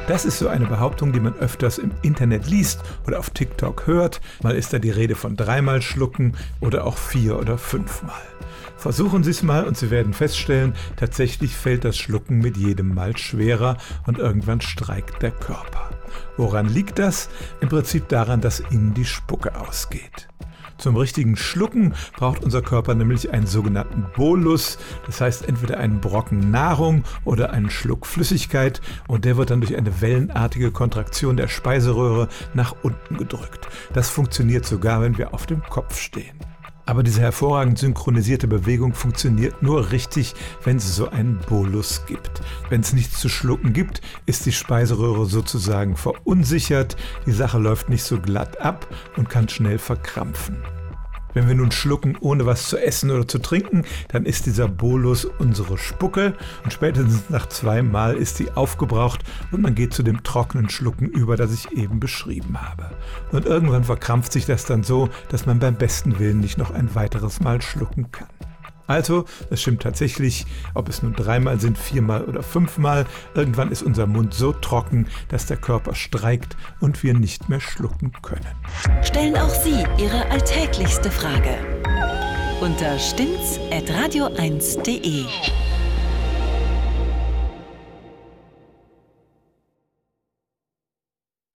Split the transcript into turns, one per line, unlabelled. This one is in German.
Das ist so eine Behauptung, die man öfters im Internet liest oder auf TikTok hört. Mal ist da die Rede von 3-mal schlucken oder auch 4 oder 5-mal. Versuchen Sie es mal und Sie werden feststellen, tatsächlich fällt das Schlucken mit jedem Mal schwerer und irgendwann streikt der Körper. Woran liegt das? Im Prinzip daran, dass Ihnen die Spucke ausgeht. Zum richtigen Schlucken braucht unser Körper nämlich einen sogenannten Bolus, das heißt entweder einen Brocken Nahrung oder einen Schluck Flüssigkeit, und der wird dann durch eine wellenartige Kontraktion der Speiseröhre nach unten gedrückt. Das funktioniert sogar, wenn wir auf dem Kopf stehen. Aber diese hervorragend synchronisierte Bewegung funktioniert nur richtig, wenn es so einen Bolus gibt. Wenn es nichts zu schlucken gibt, ist die Speiseröhre sozusagen verunsichert, die Sache läuft nicht so glatt ab und kann schnell verkrampfen. Wenn wir nun schlucken, ohne was zu essen oder zu trinken, dann ist dieser Bolus unsere Spucke und spätestens nach 2 Mal ist sie aufgebraucht und man geht zu dem trockenen Schlucken über, das ich eben beschrieben habe. Und irgendwann verkrampft sich das dann so, dass man beim besten Willen nicht noch ein weiteres Mal schlucken kann. Also, es stimmt tatsächlich, ob es nun 3-mal sind, 4-mal oder 5-mal, irgendwann ist unser Mund so trocken, dass der Körper streikt und wir nicht mehr schlucken können.
Stellen auch Sie Ihre alltäglichste Frage unter stimmt's@radio1.de.